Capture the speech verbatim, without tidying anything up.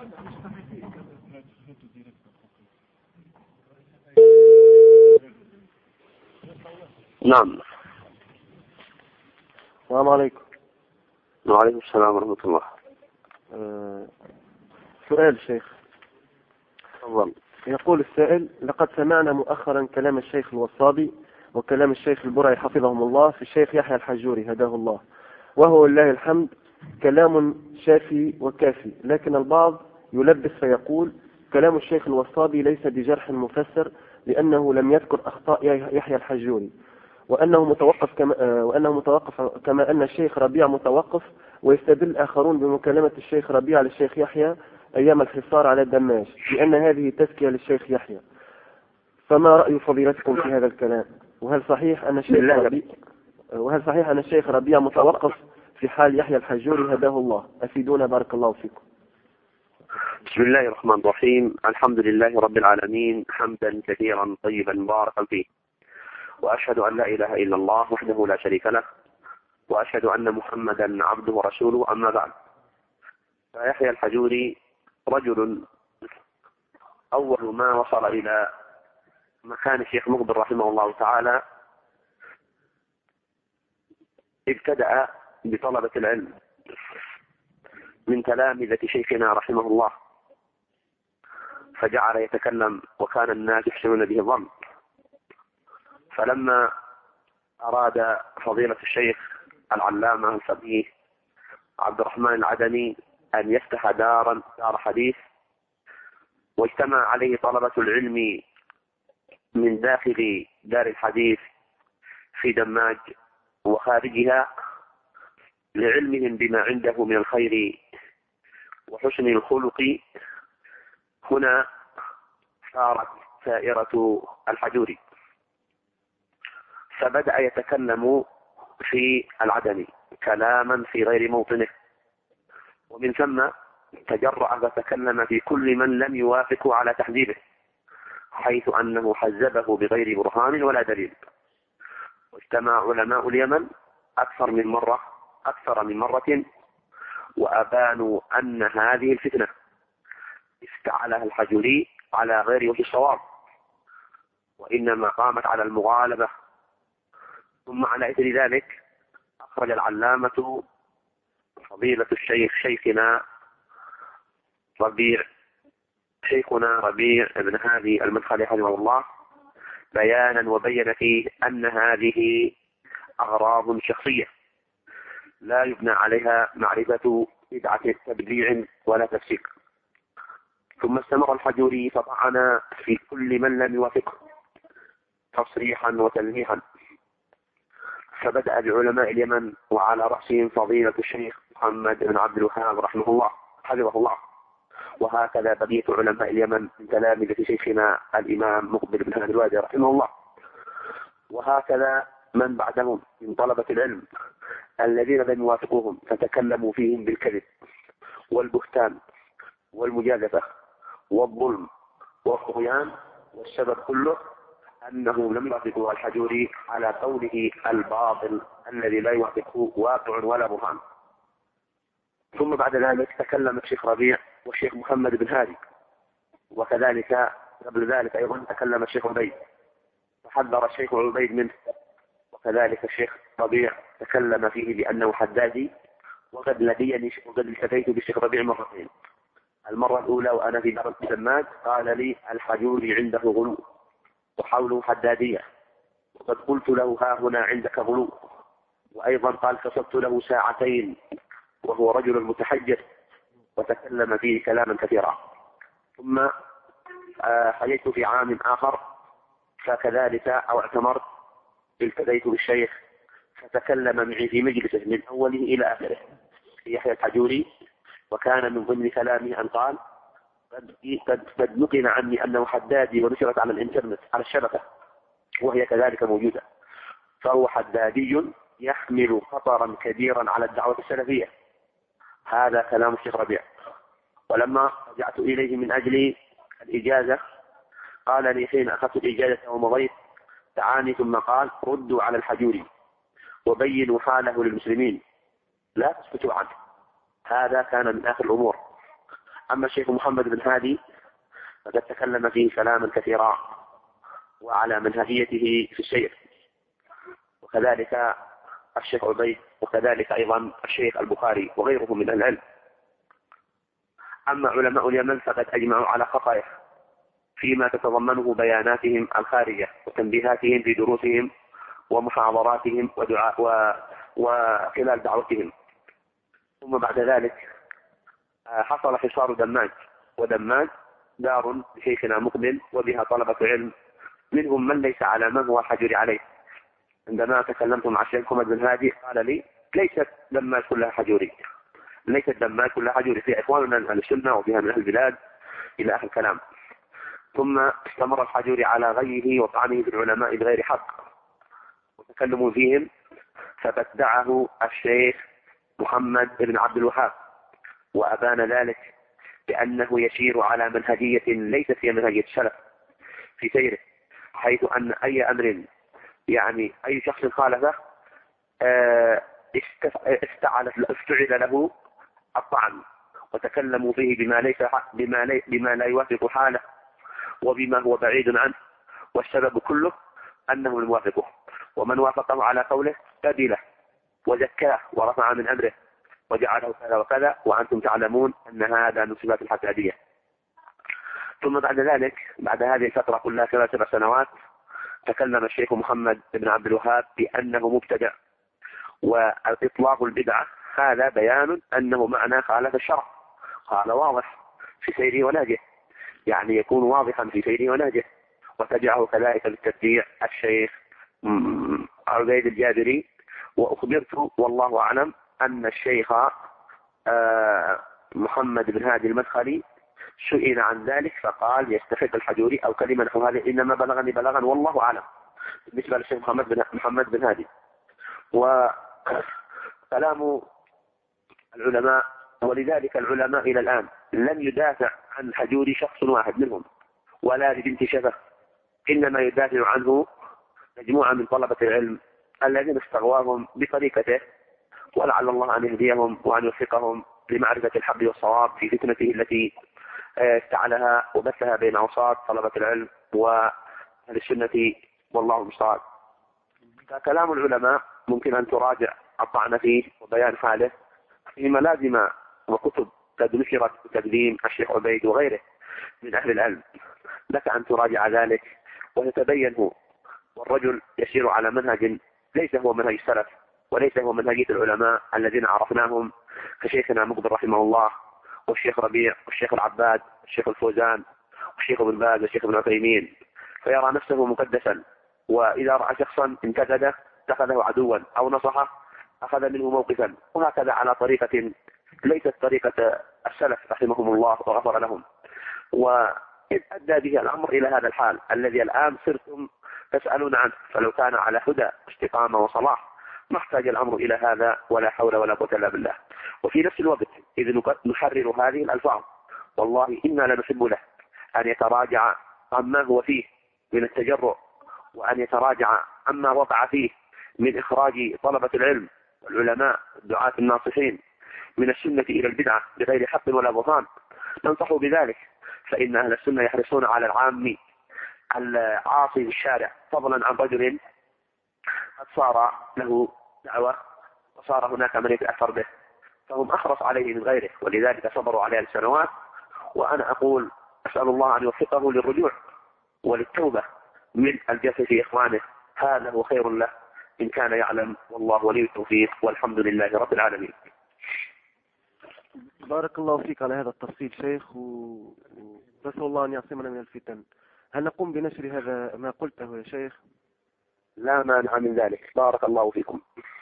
نعم. السلام عليكم. وعليكم السلام ورحمة الله. أه سؤال شيخ. تفضل. يقول السائل: لقد سمعنا مؤخرا كلام الشيخ الوصابي وكلام الشيخ البرعي حفظهم الله في الشيخ يحيى الحجوري هداه الله، وهو لله الحمد كلام شافي وكافي، لكن البعض يلبس فيقول كلام الشيخ الوصابي ليس بجرح مفسر لأنه لم يذكر أخطاء يحيى الحجوري، وأنه متوقف كما, وأنه متوقف كما أن الشيخ ربيع متوقف، ويستدل آخرون بمكالمة الشيخ ربيع للشيخ يحيى أيام الحصار على الدماج لأن هذه تزكية للشيخ يحيى. فما رأي فضيلتكم في هذا الكلام؟ وهل صحيح أن الشيخ ربيع وهل صحيح أن الشيخ ربيع متوقف في حال يحيى الحجوري هداه الله؟ أفيدونا بارك الله فيكم. بسم الله الرحمن الرحيم. الحمد لله رب العالمين، حمدا كثيرا طيبا مباركا فيه، وأشهد أن لا إله إلا الله وحده لا شريك له، وأشهد أن محمدا عبده ورسوله. أما بعد، فيحيى الحجوري رجل أول ما وصل إلى مكان الشيخ مقبل رحمه الله تعالى ابتدأ بطلبة العلم من تلامذة شيخنا رحمه الله، فجعل يتكلم وكان الناس يحسنون به الظن. فلما أراد فضيلة الشيخ العلامة الفقيه عبد الرحمن العدني أن يفتح دارا دار حديث، واجتمع عليه طلبة العلم من داخل دار الحديث في دماج وخارجها لعلمهم بما عنده من الخير وحسن الخلق، هنا صارت سائرة الحجوري، فبدأ يتكلم في العدني كلاما في غير موطنه، ومن ثم تجرأ وتكلم في كل من لم يوافقه على تحذيره، حيث أنه حذبه بغير برهان ولا دليل. واجتمع علماء اليمن أكثر من مرة أكثر من مرة وأبانوا أن هذه الفتنة افتعلها الحجوري على غير وجه الصواب، وإنما قامت على المغالبة. ثم على إثر ذلك أخرج العلامة فضيلة الشيخ شيخنا ربيع شيخنا ربيع بن هادي المدخلي رحمه الله بيانا وبين فيه أن هذه أغراض شخصية لا يبنى عليها معرفة بدعة تبديع ولا تفسيق. ثم استمر الحجوري فطعن في كل من لم يوافقه تصريحا وتلميحا، فبدأ بعلماء اليمن وعلى رأسهم فضيلة الشيخ محمد بن عبد الوهاب رحمه الله حفظه الله، وهكذا بقية علماء اليمن من تلامذة شيخنا الإمام مقبل بن هادي الوادي رحمه الله، وهكذا من بعدهم من طلبة العلم الذين لم يوافقوهم فتكلموا فيهم بالكذب والبهتان والمجازفة والظلم والطغيان، والسبب كله أنه لم يوافقوا الحجوري على قوله الباطل الذي لا يوافقه واقع ولا برهان. ثم بعد ذلك تكلم الشيخ ربيع والشيخ محمد بن هادي، وكذلك قبل ذلك أيضا تكلم الشيخ عبيد فحذر الشيخ عبيد منه، وكذلك الشيخ ربيع تكلم فيه بأنه حدادي. وقد لديني وقد التقيت بالشيخ ربيع مرتين، المرة الأولى وأنا في دار الدماج قال لي الحجوري عنده غلو وحوله حدادية، وقد قلت له ها هنا عندك غلو، وأيضا قال كسبت له ساعتين وهو رجل متحجر وتكلم فيه كلاما كثيرا. ثم حييت في عام آخر فكذلك أو اعتمرت التقيت بالشيخ فتكلم معي في مجلسه من أوله إلى آخره يحيى الحجوري، وكان من ضمن كلامه أن قال قد قد نقل عني أنه حدادي ونشرت على الإنترنت على الشبكة وهي كذلك موجودة، فهو حدادي يحمل خطرا كبيرا على الدعوة السلفية. هذا كلام الشيخ ربيع. ولما رجعت إليه من أجل الإجازة قال لي حين أخذت الإجازة ومضيت دعاني ثم قال ردوا على الحجوري وبينوا حاله للمسلمين لا تسكتوا عنه. هذا كان من آخر الأمور. أما الشيخ محمد بن هادي فقد تكلم فيه كلاما كثيرا وعلى منهجيته في الشيخ، وكذلك الشيخ عبيد، وكذلك أيضا الشيخ البخاري وغيرهم من العلم. أما علماء اليمن فقد أجمعوا على خطئه فيما تتضمنه بياناتهم الخارجة وتنبيهاتهم في دروسهم ومحاضراتهم ودعاء و... وخلال دعوتهم. ثم بعد ذلك حصل حصار دماج، ودماج دار لشيخنا مقبل وبها طلبة علم، منهم من ليس على ما هو حجر عليه. عندما تكلمت مع الشيخ محمد بن هادي قال لي ليست دماج كلها حجوري، ليست دماج كلها حجوري، في إخواننا من أهل السنة وفيها من أهل البلاد إلى آخر الكلام. ثم استمر الحجوري على غيه وطعنه في العلماء بغير حق وتكلموا فيهم، فبدعه الشيخ محمد بن عبد الوهاب وأبان ذلك بأنه يسير على منهجية ليست هي منهجية السلف في سيره، حيث أن أي أمر يعني أي شخص خالفه استعل استعل له الطعن، وتكلموا فيه بما ليس بما, لي بما لا يوافق حاله وبما هو بعيد عنه، والسبب كله أنه الموافقه، ومن وافقه على قوله قبله وزكاه ورفع من أمره وجعله كذا وكذا، وأنتم تعلمون أن هذا من صفات الحسادية. ثم بعد ذلك بعد هذه الفترة كلها ثلاث سبع سنوات تكلم الشيخ محمد بن عبد الوهاب بأنه مبتدع، وإطلاق البدعة هذا بيان أنه معنى خالف الشرع. قال واضح في سيره ونهجه، يعني يكون واضحا في سيره ونهجه. وتبعه كذلك بالتبديع الشيخ عبيد الجابري. وأخبرت والله أعلم أن الشيخ محمد بن هادي المدخلي سئل عن ذلك فقال يستحق الحجوري أو كلمة نحو هذه، إنما بلغني بلغا والله أعلم بالنسبة للشيخ محمد بن محمد بن هادي. وكلام العلماء، ولذلك العلماء إلى الآن لم يدافع عن الحجوري شخص واحد منهم ولا لبنت شفه، إنما يدافع عنه مجموعة من طلبة العلم الذين استغواهم بطريقته، ولعل الله أن يهديهم وأن يوفقهم لمعرفة الحق والصواب في فتنته التي استعلها وبثها بين أوساط طلبة العلم وأهل السنة، والله المستعان. كلام العلماء ممكن أن تراجع الطعن فيه وبيان حاله في ملازم وكتب قد نشرت بتقديم الشيخ عبيد وغيره من أهل العلم، لك أن تراجع ذلك وتتبين هو. والرجل يسير على منهج ليس هو منهج السلف وليس هو منهجية العلماء الذين عرفناهم كشيخنا مقبل رحمه الله والشيخ ربيع والشيخ العباد والشيخ الفوزان والشيخ ابن باز والشيخ ابن عثيمين، فيرى نفسه مقدسا، وإذا رأى شخصا انتقده اتخذه عدوا أو نصحه أخذ منه موقفا، وهكذا على طريقة ليست طريقة السلف رحمهم الله وغفر لهم. وإذ أدى به الأمر إلى هذا الحال الذي الآن صرتم تسألون عنه، فلو كان على هدى استقامة وصلاح ما احتاج الأمر إلى هذا، ولا حول ولا قوة إلا بالله. وفي نفس الوقت إذ نحرر هذه الألفاظ والله إنا لنحب له أن يتراجع عما هو فيه من التجرؤ، وأن يتراجع عما وقع فيه من إخراج طلبة العلم والعلماء الدعاة الناصحين من السنة إلى البدعة بغير حق ولا بطلان، ننصحوا بذلك، فإن أهل السنة يحرصون على العام العاصي في الشارع، فضلا عن رجل قد صار له دعوة وصار هناك من يتأثر به، فهم أحرص عليه من غيره، ولذلك صبروا عليه السنوات. وأنا أقول أسأل الله أن يوفقه للرجوع وللتوبة من الجف في إخوانه، هذا هو خير له إن كان يعلم، والله ولي التوفيق، والحمد لله رب العالمين. بارك الله فيك على هذا التفصيل شيخ، ونسأل الله أن يعصمنا من الفتن. هل نقوم بنشر هذا ما قلته يا شيخ؟ لا مانع من ذلك، بارك الله فيكم.